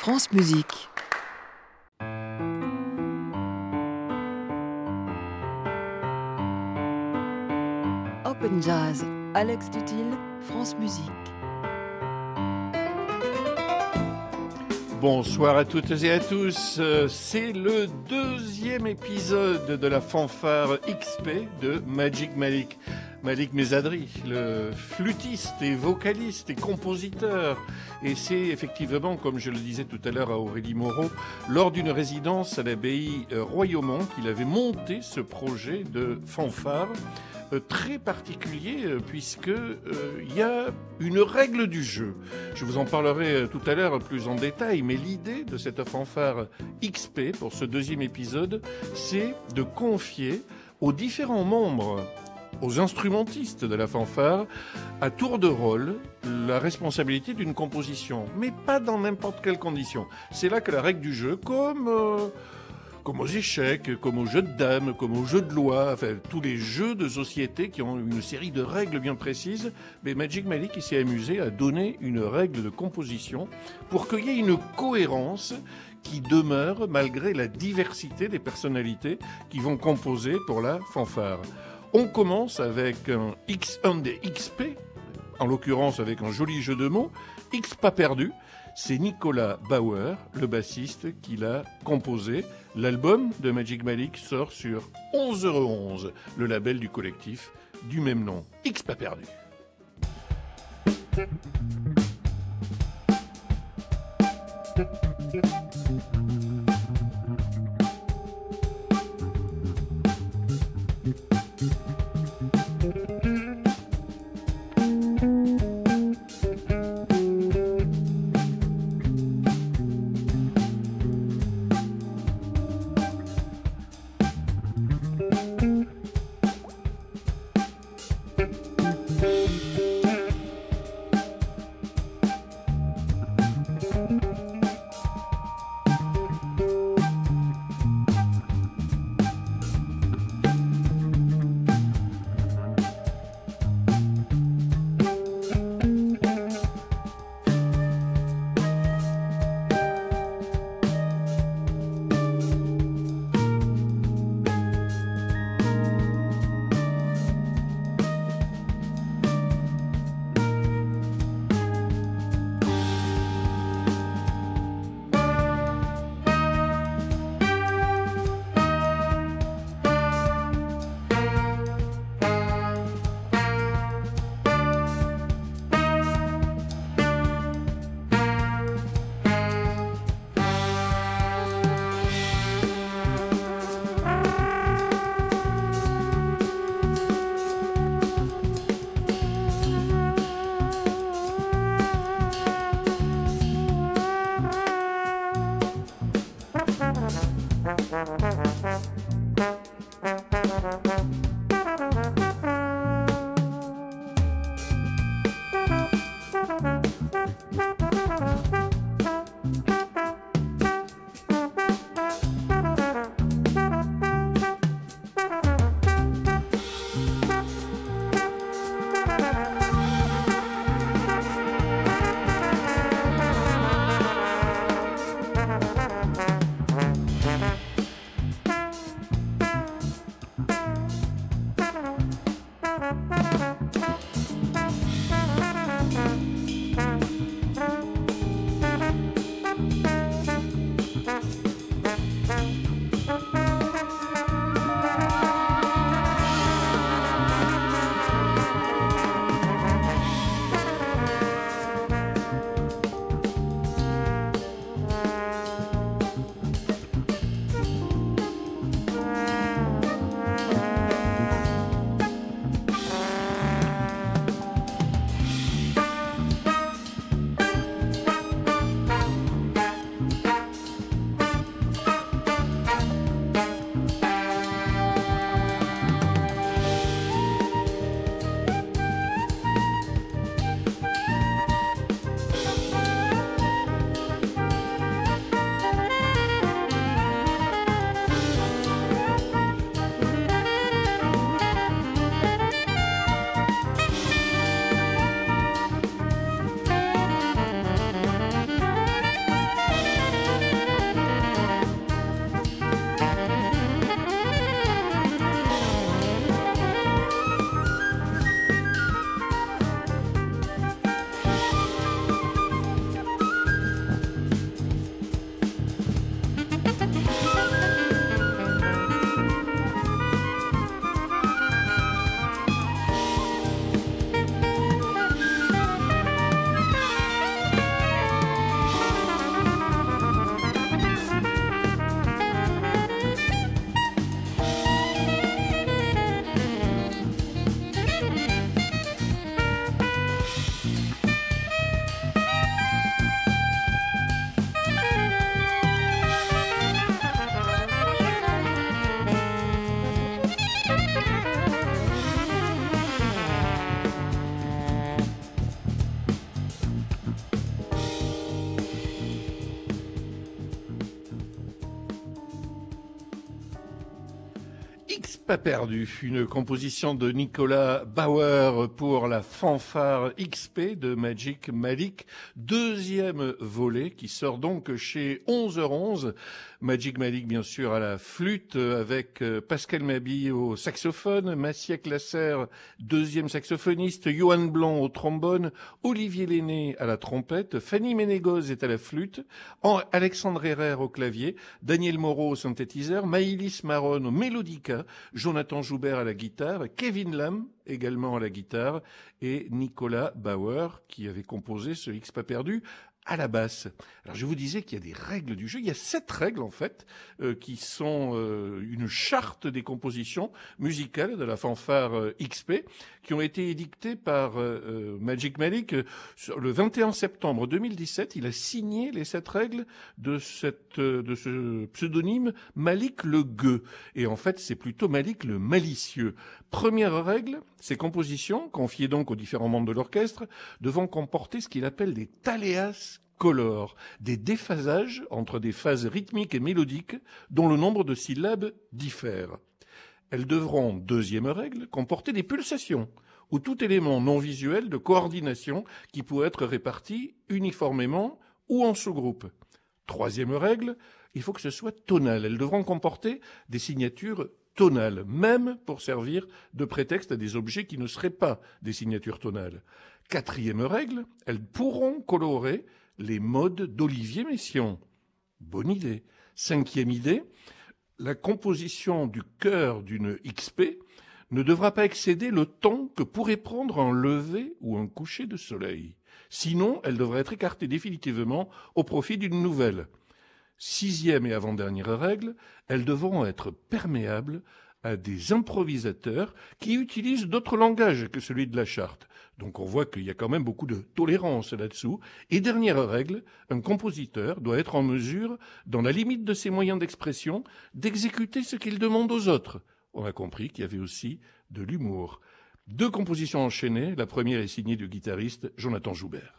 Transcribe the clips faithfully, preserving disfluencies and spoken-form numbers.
France Musique. Open Jazz, Alex Dutil, France Musique. Bonsoir à toutes et à tous, c'est le deuxième épisode de la fanfare X P de Magic Malik. Malik Mesadri, le flûtiste et vocaliste et compositeur. Et c'est effectivement, comme je le disais tout à l'heure à Aurélie Moreau, lors d'une résidence à l'abbaye Royaumont qu'il avait monté ce projet de fanfare euh, très particulier euh, puisque euh, y a une règle du jeu. Je vous en parlerai euh, tout à l'heure plus en détail, mais l'idée de cette fanfare X P pour ce deuxième épisode, c'est de confier aux différents membres, aux instrumentistes de la fanfare, à tour de rôle, la responsabilité d'une composition, mais pas dans n'importe quelle condition. C'est là que la règle du jeu, comme, euh, comme aux échecs, comme aux jeux de dames, comme aux jeux de loi, enfin tous les jeux de société qui ont une série de règles bien précises, mais Magic Malik il s'est amusé à donner une règle de composition pour qu'il y ait une cohérence qui demeure malgré la diversité des personnalités qui vont composer pour la fanfare. On commence avec un, X, un des X P, en l'occurrence avec un joli jeu de mots, X pas perdu. C'est Nicolas Bauer, le bassiste, qui l'a composé. L'album de Magic Malik sort sur onze heures onze, le label du collectif du même nom, X pas perdu. X pas perdu, une composition de Nicolas Bauer pour la fanfare X P de Magic Malik, deuxième volet qui sort donc chez onze heures onze. Magic Malik bien sûr à la flûte avec Pascal Mabille au saxophone, Massiek Lasserre, deuxième saxophoniste, Johan Blanc au trombone, Olivier Lenné à la trompette, Fanny Ménégoz est à la flûte, Alexandre Herrère au clavier, Daniel Moreau au synthétiseur, Maïlis Maron au mélodica, Jonathan Joubert à la guitare, Kevin Lam également à la guitare et Nicolas Bauer qui avait composé ce X pas perdu à la basse. Alors je vous disais qu'il y a des règles du jeu, il y a sept règles en fait euh, qui sont euh, une charte des compositions musicales de la fanfare euh, X P qui ont été édictées par euh, Magic Malik euh, le vingt et un septembre deux mille dix-sept. Il a signé les sept règles de cette euh, de ce pseudonyme Malik le Gueux et en fait c'est plutôt Malik le malicieux. Première règle, ces compositions, confiées donc aux différents membres de l'orchestre, devront comporter ce qu'il appelle des taléas colores, des déphasages entre des phases rythmiques et mélodiques dont le nombre de syllabes diffère. Elles devront, deuxième règle, comporter des pulsations ou tout élément non visuel de coordination qui pourrait être réparti uniformément ou en sous-groupes. Troisième règle, il faut que ce soit tonal. Elles devront comporter des signatures tonales, même pour servir de prétexte à des objets qui ne seraient pas des signatures tonales. Quatrième règle, elles pourront colorer les modes d'Olivier Messiaen. Bonne idée. Cinquième idée, la composition du chœur d'une X P ne devra pas excéder le temps que pourrait prendre un lever ou un coucher de soleil. Sinon, elle devrait être écartée définitivement au profit d'une nouvelle. Sixième et avant-dernière règle, elles devront être perméables à des improvisateurs qui utilisent d'autres langages que celui de la charte. Donc on voit qu'il y a quand même beaucoup de tolérance là-dessous. Et dernière règle, un compositeur doit être en mesure, dans la limite de ses moyens d'expression, d'exécuter ce qu'il demande aux autres. On a compris qu'il y avait aussi de l'humour. Deux compositions enchaînées, la première est signée du guitariste Jonathan Joubert.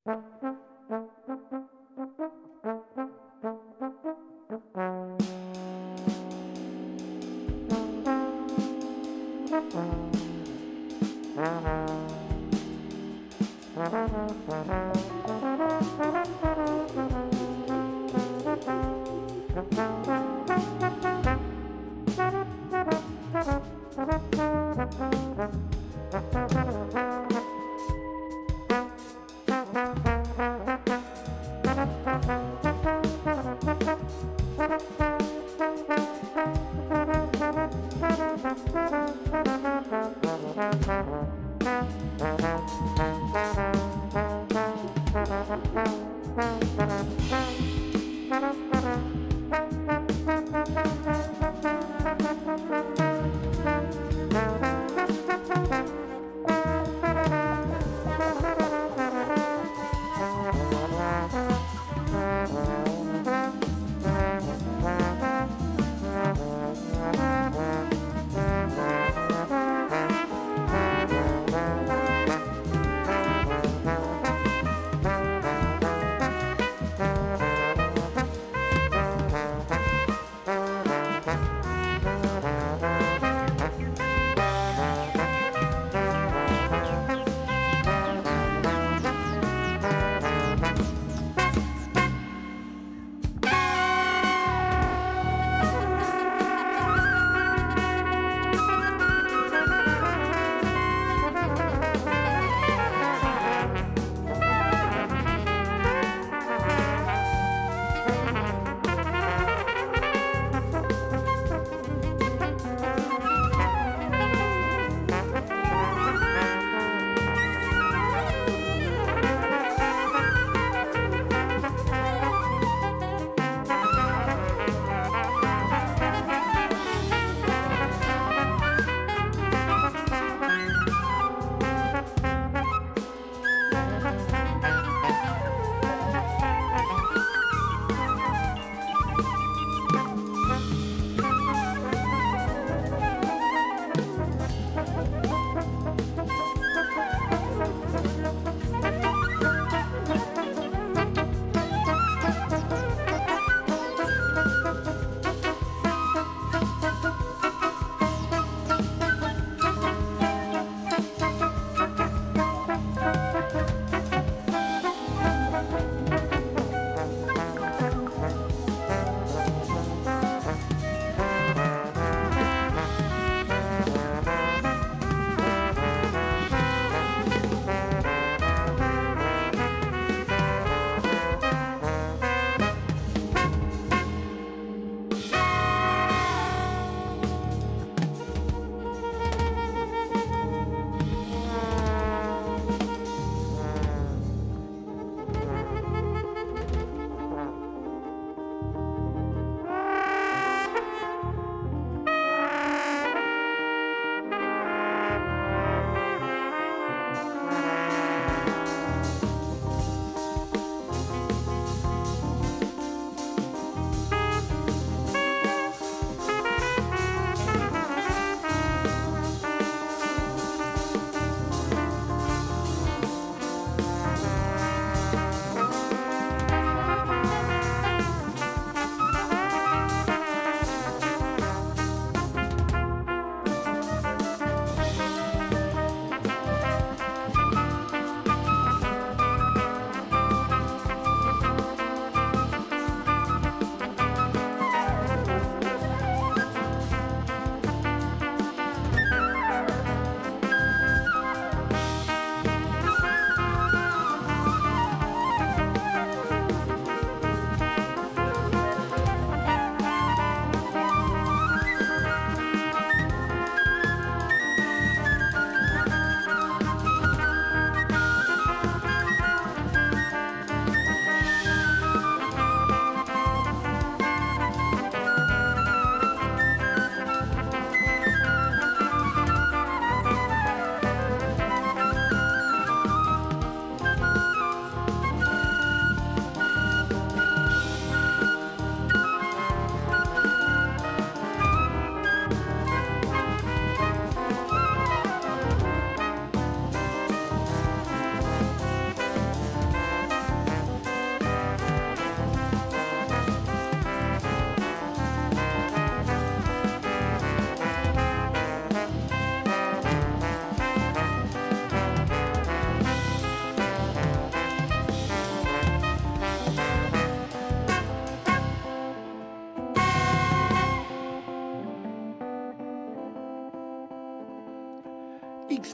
Thank you.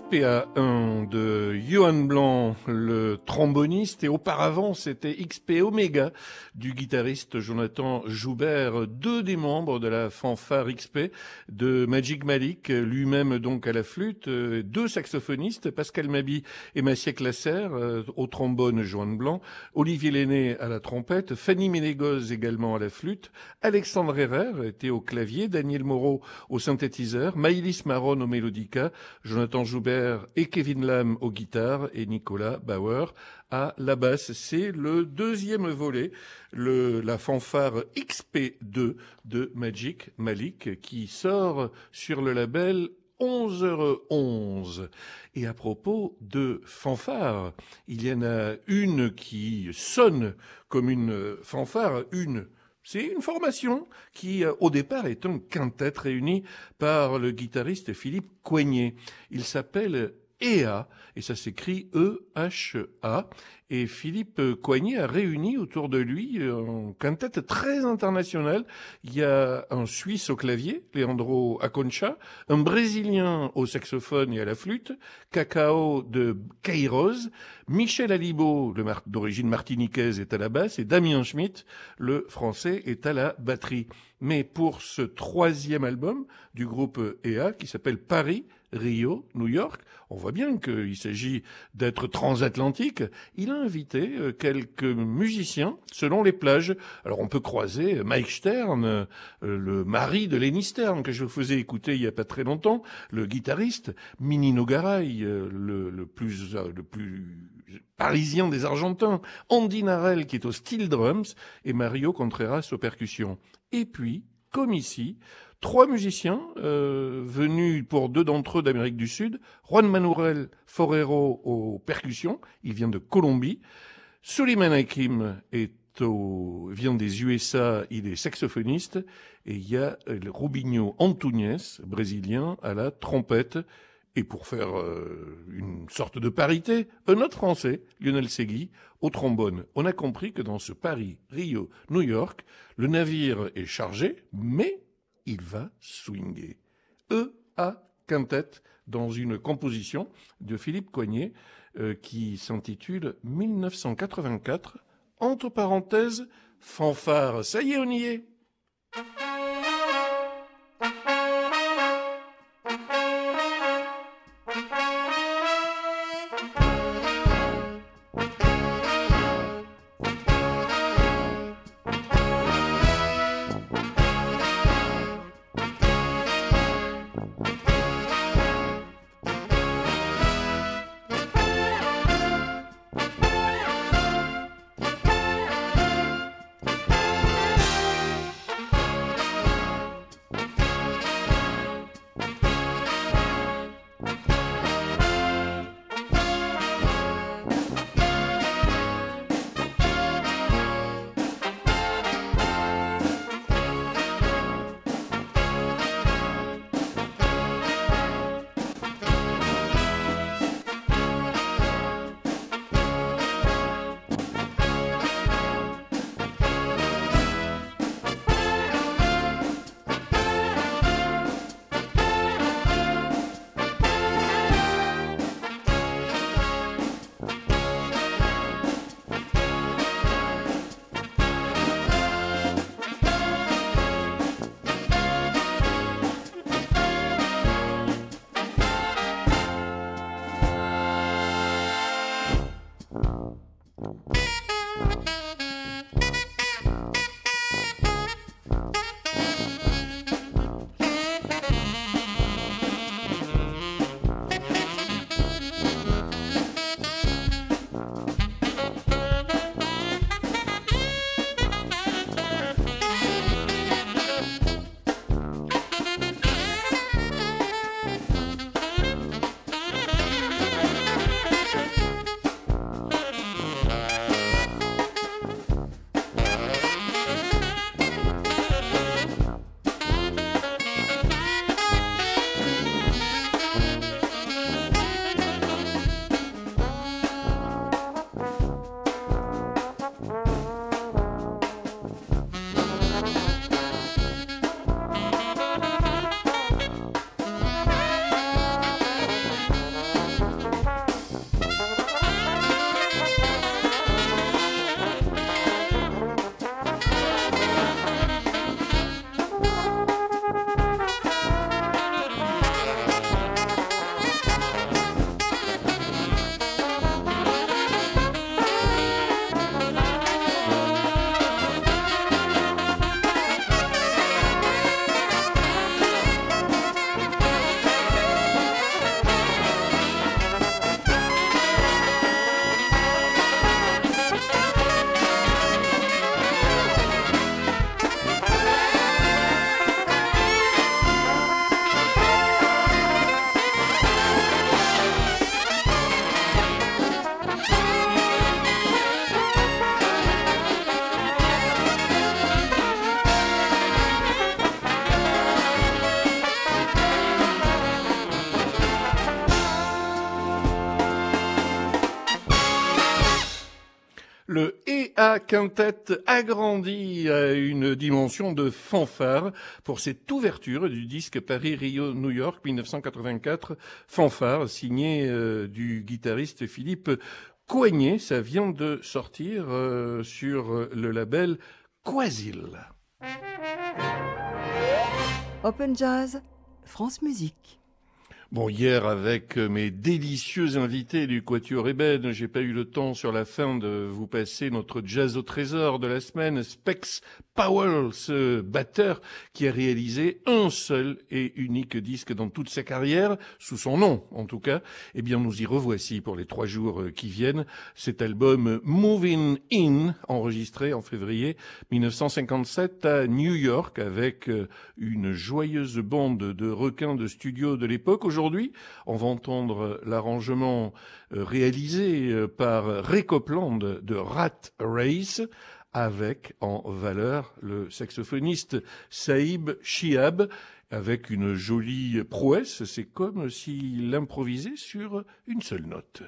P A un de Johan Blanc, le tromboniste, et auparavant c'était X P Omega du guitariste Jonathan Joubert, deux des membres de la fanfare X P de Magic Malik, lui-même donc à la flûte, deux saxophonistes, Pascal Mabi et Maciek Lasserre, au trombone Johan Blanc, Olivier Lenné à la trompette, Fanny Ménégoz également à la flûte, Alexandre Herrer était au clavier, Daniel Moreau au synthétiseur, Maïlis Maron au mélodica, Jonathan Joubert et Kevin Lam aux guitares et Nicolas Bauer à la basse. C'est le deuxième volet, le, la fanfare X P deux de Magic Malik qui sort sur le label onze heures onze. Et à propos de fanfare, il y en a une qui sonne comme une fanfare, une C'est une formation qui, au départ, est un quintet réuni par le guitariste Philippe Coignet. Il s'appelle E A, et ça s'écrit E H A. Et Philippe Coignet a réuni autour de lui un quintet très international. Il y a un Suisse au clavier, Leandro Aconcha, un Brésilien au saxophone et à la flûte, Cacao de Queiroz, Michel Alibo, le mar- d'origine martiniquaise, est à la basse, et Damien Schmitt, le français, est à la batterie. Mais pour ce troisième album du groupe E A, qui s'appelle Paris, Rio, New York, on voit bien qu'il s'agit d'être transatlantique. Il a invité quelques musiciens selon les plages. Alors on peut croiser Mike Stern, le mari de Lenny Stern, que je vous faisais écouter il y a pas très longtemps, le guitariste, Mini Nogaray, le, le plus le plus parisien des Argentins, Andy Narel qui est au steel drums et Mario Contreras aux percussions. Et puis, comme ici, trois musiciens euh, venus pour deux d'entre eux d'Amérique du Sud, Juan Manuel Forero aux percussions, il vient de Colombie, Suleiman Hakim est au, vient des U S A, il est saxophoniste, et il y a Rubinho Antunes, brésilien, à la trompette. Et pour faire euh, une sorte de parité, un autre Français, Lionel Segui, au trombone. On a compris que dans ce Paris, Rio, New York, le navire est chargé, mais il va swinguer. E A Quintet, dans une composition de Philippe Coignet, euh, qui s'intitule mille neuf cent quatre-vingt-quatre, entre parenthèses, fanfare. Ça y est, on y est. Le E A Quintet agrandit à une dimension de fanfare pour cette ouverture du disque Paris-Rio-New York dix-neuf cent quatre-vingt-quatre, fanfare signé euh, du guitariste Philippe Coignet. Ça vient de sortir euh, sur le label Quasil. Open Jazz, France Musique. Bon, hier, avec mes délicieux invités du Quatuor Ébène, j'ai pas eu le temps sur la fin de vous passer notre jazz au trésor de la semaine, Specs Powell, ce batteur qui a réalisé un seul et unique disque dans toute sa carrière, sous son nom en tout cas. Eh bien, nous y revoici pour les trois jours qui viennent. Cet album Moving In, enregistré en février dix-neuf cent cinquante-sept à New York avec une joyeuse bande de requins de studio de l'époque. Aujourd'hui, on va entendre l'arrangement réalisé par Ray Copeland de Rat Race, avec en valeur le saxophoniste Saïb Shihab, avec une jolie prouesse. C'est comme s'il improvisait sur une seule note.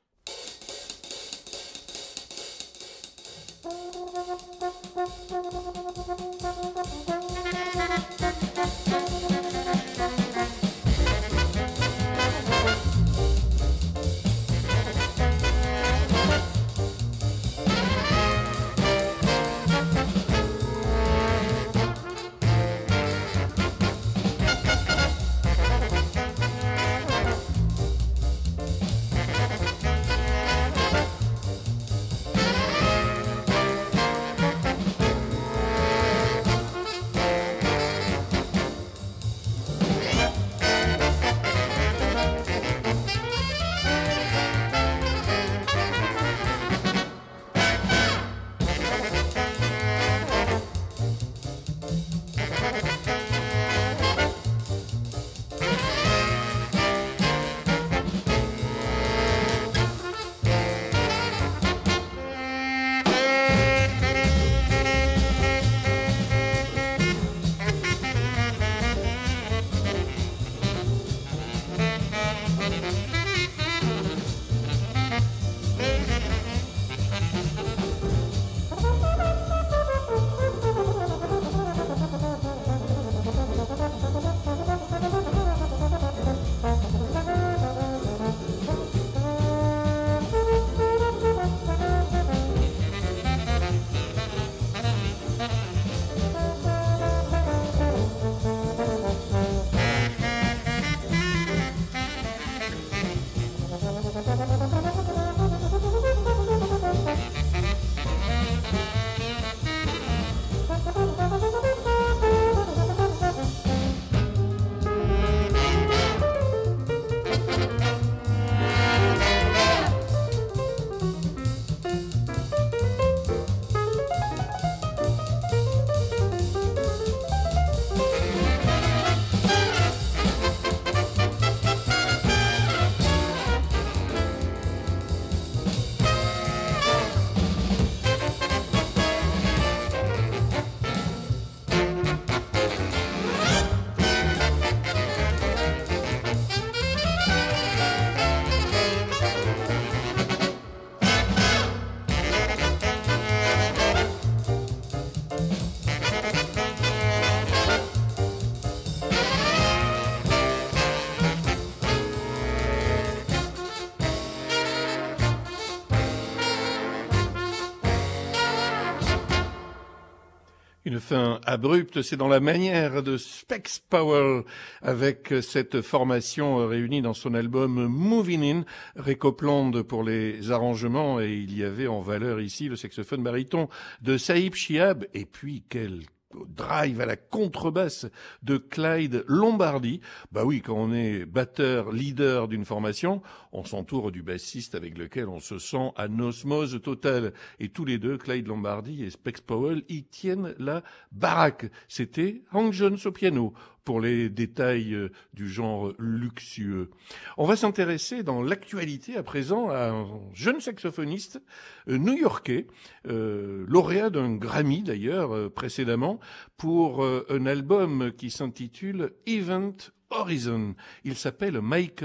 Une fin abrupte, c'est dans la manière de Specs Powell, avec cette formation réunie dans son album Moving In, Ray Copeland pour les arrangements, et il y avait en valeur ici le saxophone baryton de Saïb Shihab, et puis quel drive à la contrebasse de Clyde Lombardi. Bah oui, quand on est batteur, leader d'une formation, on s'entoure du bassiste avec lequel on se sent en osmose totale. Et tous les deux, Clyde Lombardi et Specs Powell, y tiennent la baraque. C'était Hank Jones au piano, pour les détails euh, du genre luxueux. On va s'intéresser dans l'actualité à présent à un jeune saxophoniste euh, new-yorkais, euh, lauréat d'un Grammy d'ailleurs euh, précédemment, pour euh, un album qui s'intitule Event Horizon. Il s'appelle Michael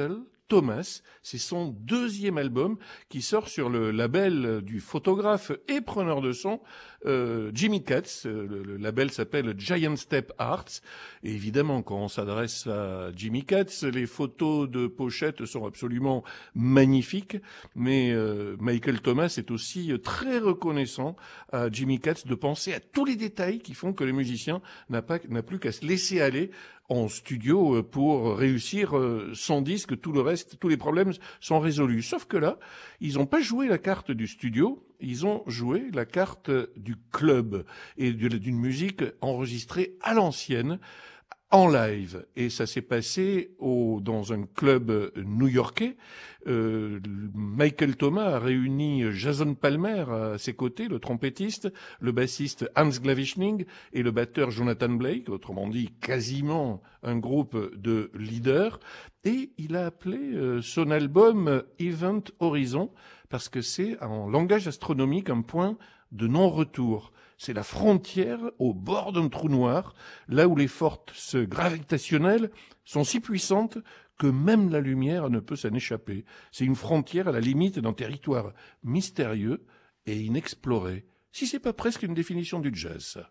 Thomas. C'est son deuxième album qui sort sur le label du photographe et preneur de son euh, Jimmy Katz. Le, le label s'appelle Giant Step Arts. Et évidemment, quand on s'adresse à Jimmy Katz, les photos de pochette sont absolument magnifiques. Mais euh, Michael Thomas est aussi très reconnaissant à Jimmy Katz de penser à tous les détails qui font que le musicien n'a pas n'a plus qu'à se laisser aller en studio pour réussir son disque. Tout le reste, tous les problèmes sont résolus. Sauf que là, ils n'ont pas joué la carte du studio, ils ont joué la carte du club et d'une musique enregistrée à l'ancienne, en live. Et ça s'est passé au, dans un club new-yorkais. Euh, Michael Thomas a réuni Jason Palmer à ses côtés, le trompettiste, le bassiste Hans Glavishning et le batteur Jonathan Blake, autrement dit quasiment un groupe de leaders. Et il a appelé euh, son album Event Horizon parce que c'est en langage astronomique un point de non-retour. C'est la frontière au bord d'un trou noir, là où les forces gravitationnelles sont si puissantes que même la lumière ne peut s'en échapper. C'est une frontière à la limite d'un territoire mystérieux et inexploré. Si c'est pas presque une définition du jazz, ça.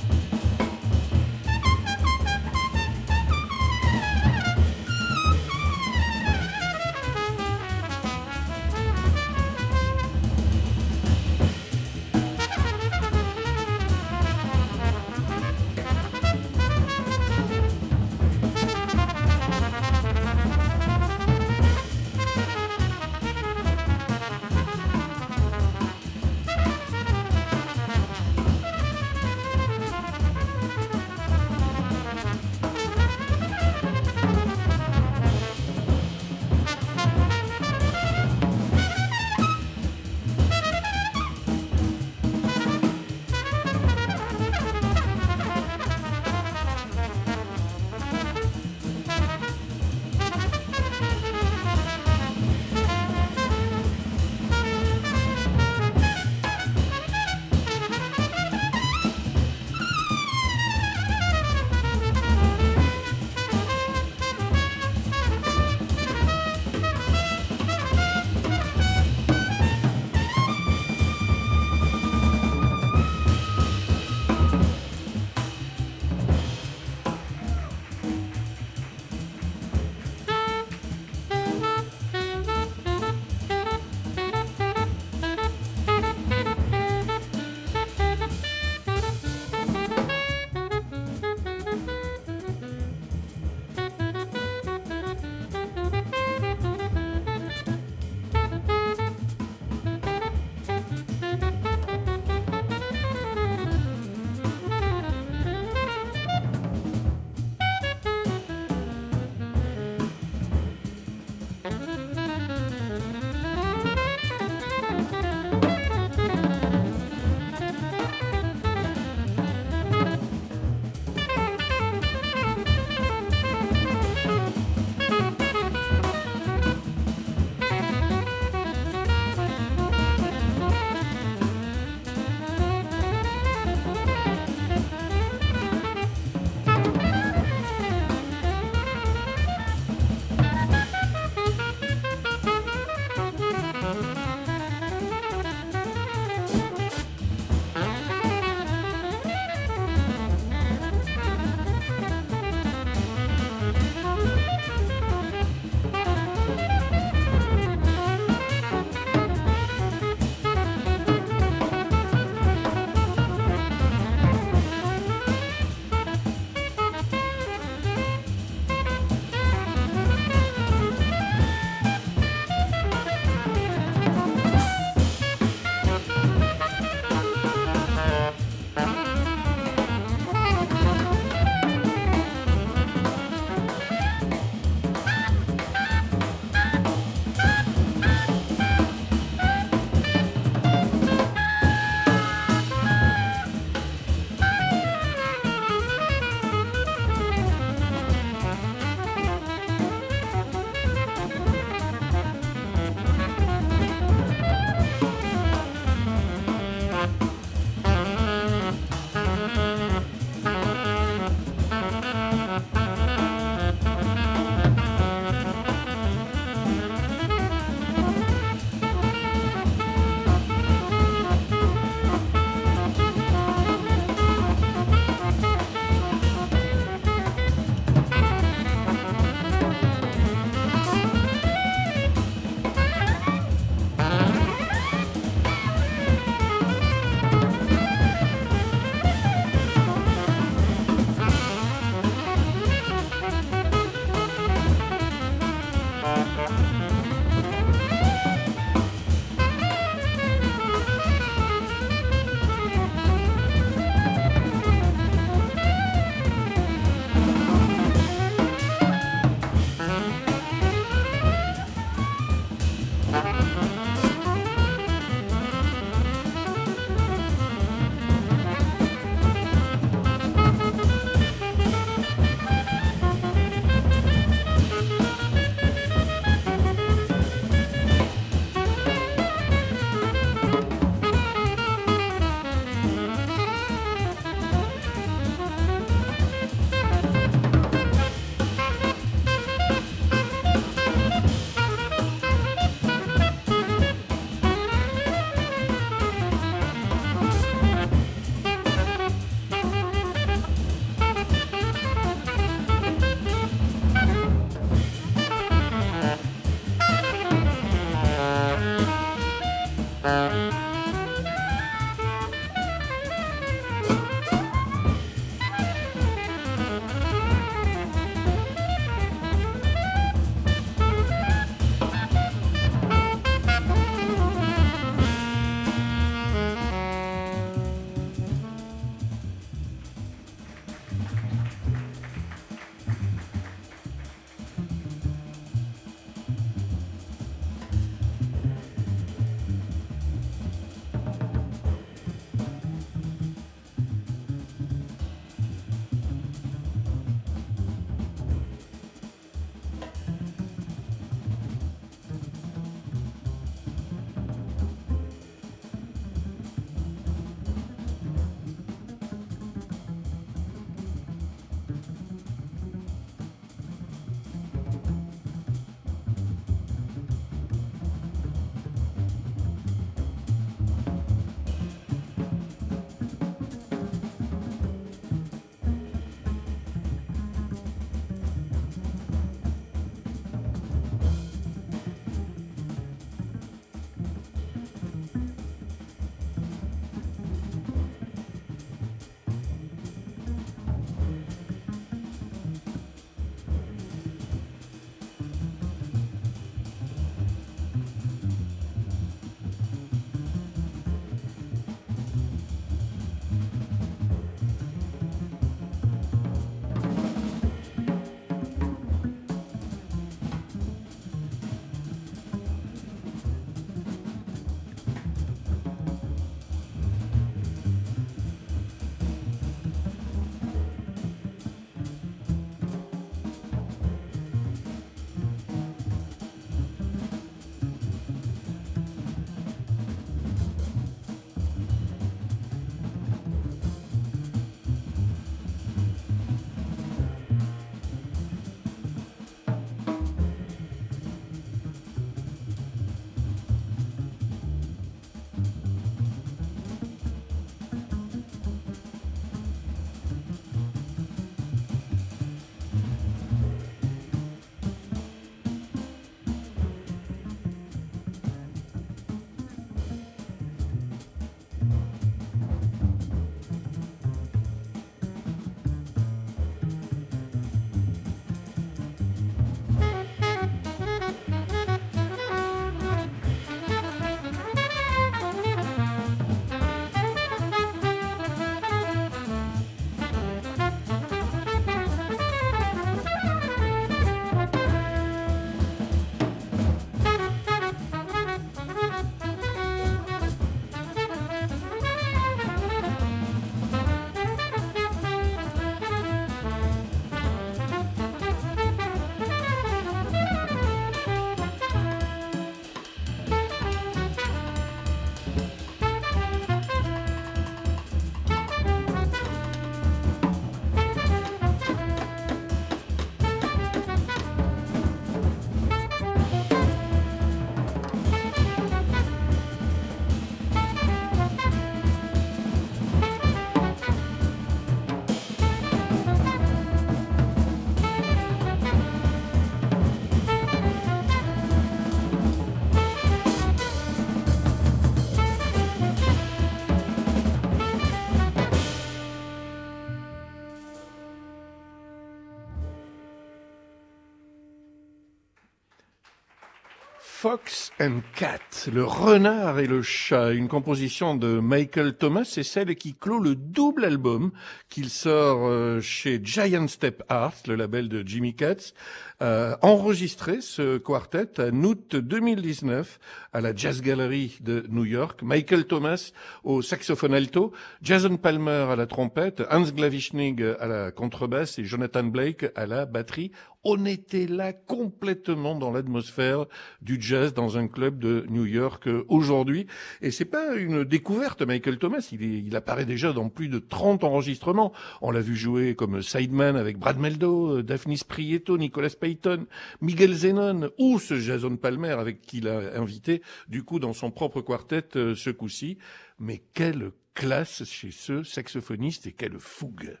Fox and Cat, le renard et le chat, une composition de Michael Thomas, c'est celle qui clôt le double album qu'il sort chez Giant Step Art, le label de Jimmy Katz, euh, enregistré ce quartet en août deux mille dix-neuf à la Jazz Gallery de New York. Michael Thomas au saxophone alto, Jason Palmer à la trompette, Hans Glavishnig à la contrebasse et Jonathan Blake à la batterie. On était là complètement dans l'atmosphère du jazz dans un club de New York aujourd'hui. Et c'est pas une découverte, Michael Thomas. Il, est, il apparaît déjà dans plus de trente enregistrements. On l'a vu jouer comme sideman avec Brad Meldo, Daphnis Prieto, Nicolas Payton, Miguel Zenon ou ce Jason Palmer avec qui il a invité du coup dans son propre quartet ce coup-ci. Mais quelle classe chez ce saxophoniste et quelle fougue!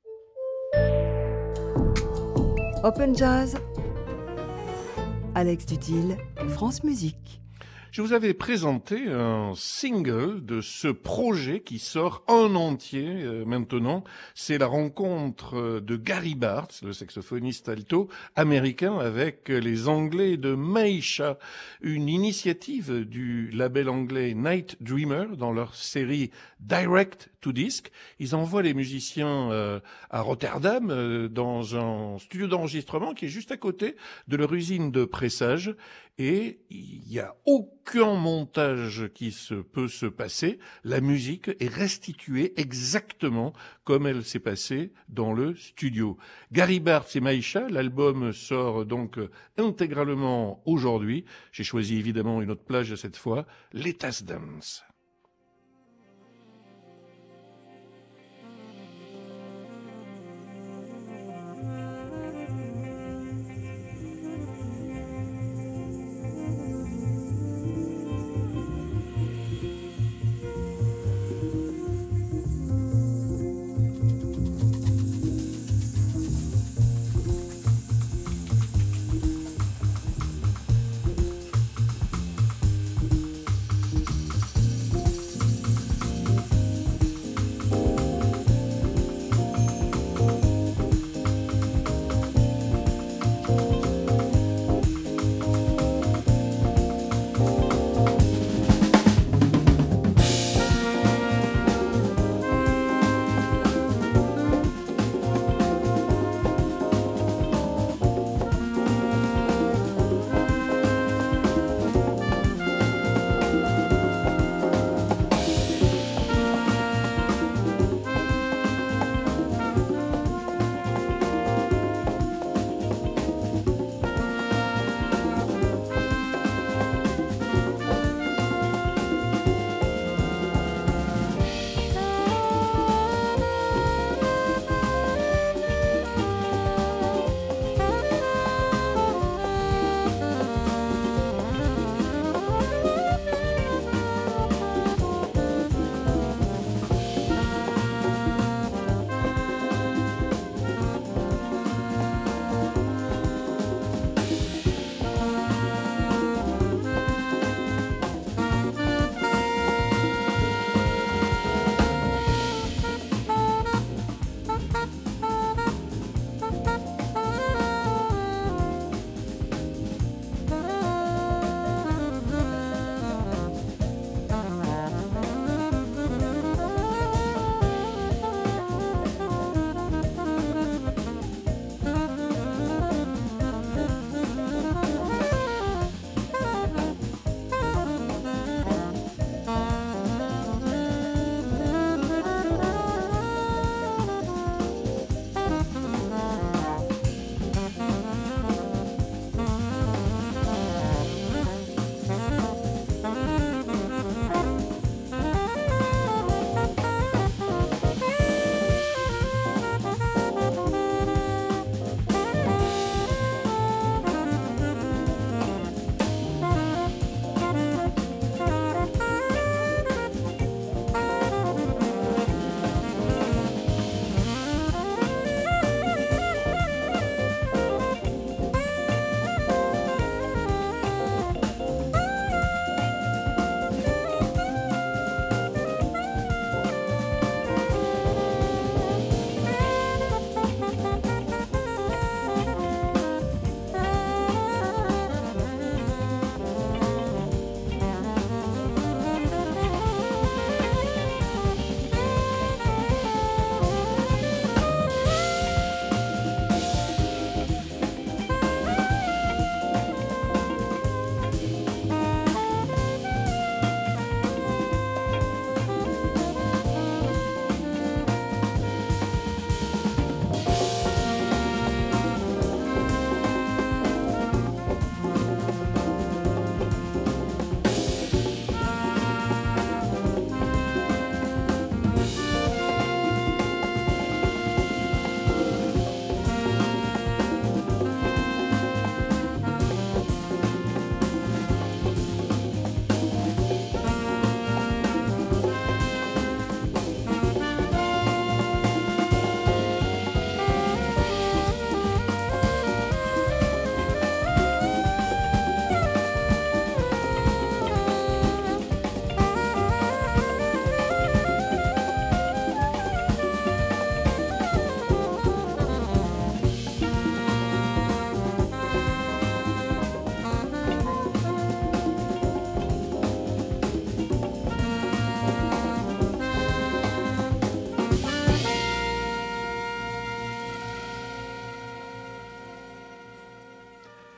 Open Jazz, Alex Dutil, France Musique. Je vous avais présenté un single de ce projet qui sort en entier euh, maintenant. C'est la rencontre de Gary Bartz, le saxophoniste alto américain, avec les Anglais de Maisha, une initiative du label anglais Night Dreamer dans leur série Direct to Disc. Ils envoient les musiciens euh, à Rotterdam euh, dans un studio d'enregistrement qui est juste à côté de leur usine de pressage. Et il n'y a aucun montage qui se peut se passer. La musique est restituée exactement comme elle s'est passée dans le studio. Gary Bartz et Maisha, l'album sort donc intégralement aujourd'hui. J'ai choisi évidemment une autre plage cette fois, Let Us Dance.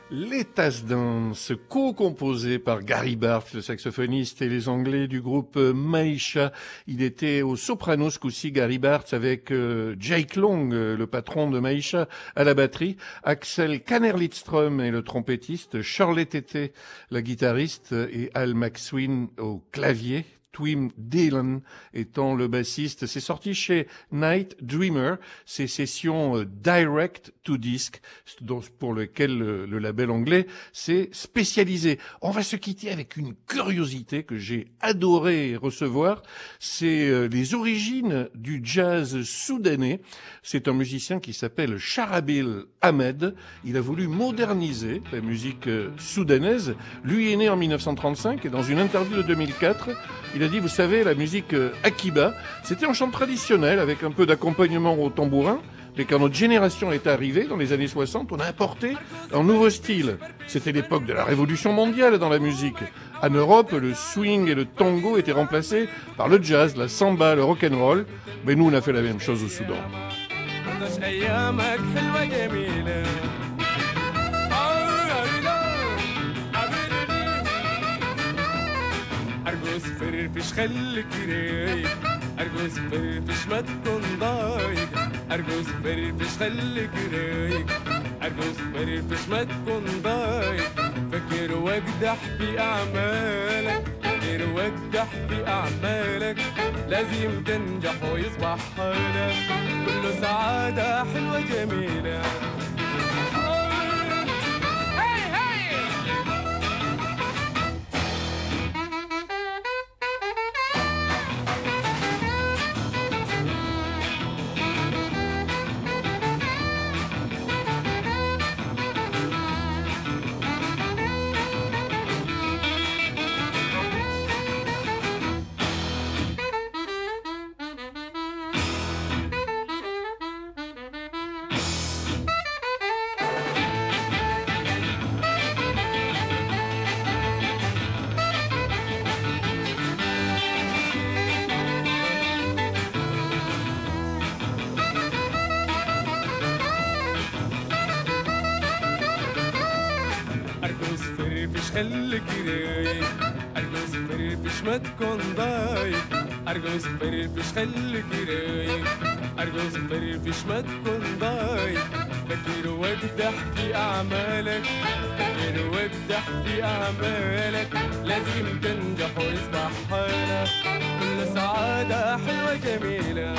Les Tasses Dance, co-composées par Gary Bartz, le saxophoniste, et les Anglais du groupe Maisha. Il était au soprano ce coup-ci, Gary Bartz, avec euh, Jake Long, euh, le patron de Maisha, à la batterie, Axel Kanner-Lidström et le trompettiste, Shirley Tété, la guitariste, et Al McSween au clavier. Twim Dillon étant le bassiste. C'est sorti chez Night Dreamer, ces sessions euh, direct to disc, pour lequel le, le label anglais s'est spécialisé. On va se quitter avec une curiosité que j'ai adoré recevoir. C'est euh, les origines du jazz soudanais. C'est un musicien qui s'appelle Charabil Ahmed. Il a voulu moderniser la musique euh, soudanaise. Lui est né en mille neuf cent trente-cinq et dans une interview de deux mille quatre, il a dit, vous savez, la musique euh, Akiba, c'était un chant traditionnel avec un peu d'accompagnement au tambourin. Mais quand notre génération est arrivée, dans les années soixante, on a apporté un nouveau style. C'était l'époque de la révolution mondiale dans la musique. En Europe, le swing et le tango étaient remplacés par le jazz, la samba, le rock'n'roll. Mais nous, on a fait la même chose au Soudan. أرجوز فرفش خليك رايق أرجوز فرفش ما تكون ضايق أرجوز فرفش خليك رايق أرجوز فرفش ما تكون ضايق فكر واجدح في أعمالك فكر واجدح في أعمالك لازم تنجح ويصبح حالك كله سعادة حلوة جميلة خليك رايق أرجوز فرفش ما تكون ضايق أرجوز فرفش خليك رايق أرجوز فرفش ما تكون ضايق فكر واجدح في أعمالك فكر واجدح في أعمالك لازم تنجح ويصبح حالك كل سعادة حلوة جميلة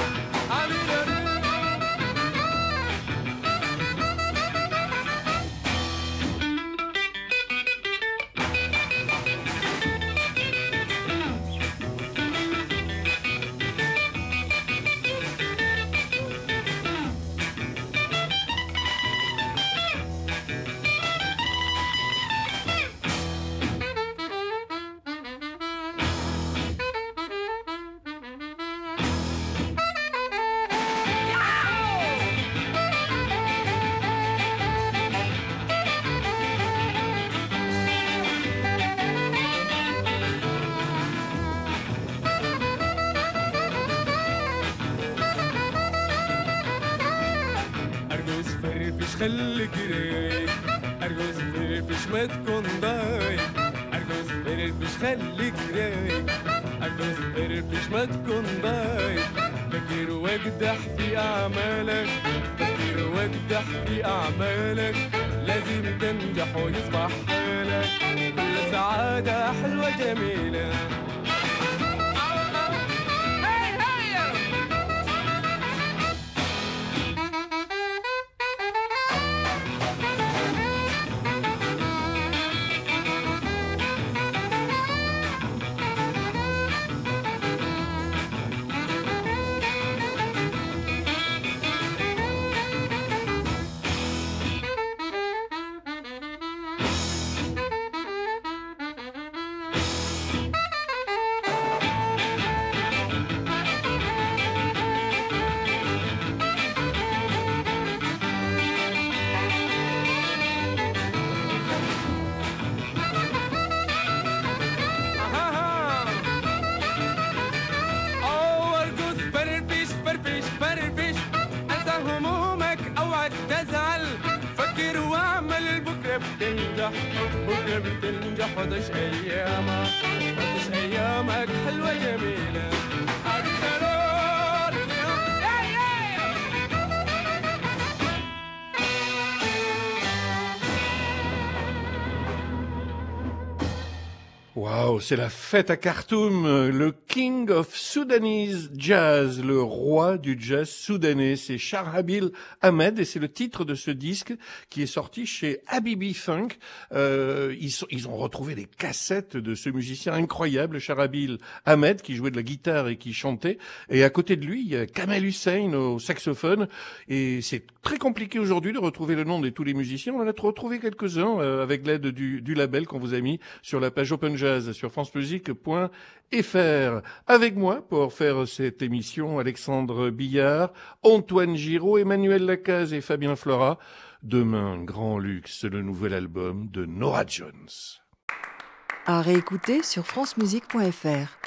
خليك رايق أرجوز فرفش ما تكون ضايق أرجوز فرفش خليك رايق أرجوز فرفش ما تكون ضايق فكر واجدح في أعمالك فكر واجدح في أعمالك لازم تنجح ويصبح حالك كل سعادة حلوة جميلة بتنجح بكرة بتنجح ودش أيامك ودش أيامك حلوة جميلة Waouh, c'est la fête à Khartoum, le King of Sudanese Jazz, le roi du jazz soudanais, c'est Sharhabil Ahmed et c'est le titre de ce disque qui est sorti chez Habibi Funk. Euh, ils, sont, ils ont retrouvé les cassettes de ce musicien incroyable, Sharhabil Ahmed, qui jouait de la guitare et qui chantait. Et à côté de lui, il y a Kamel Hussein au saxophone. Et c'est très compliqué aujourd'hui de retrouver le nom de tous les musiciens. On en a retrouvé quelques-uns euh, avec l'aide du, du label qu'on vous a mis sur la page Open Jazz sur france musique point f r. Avec moi pour faire cette émission, Alexandre Billard, Antoine Giraud, Emmanuel Lacaze et Fabien Flora. Demain, Grand Luxe, le nouvel album de Norah Jones. À réécouter sur france musique point f r.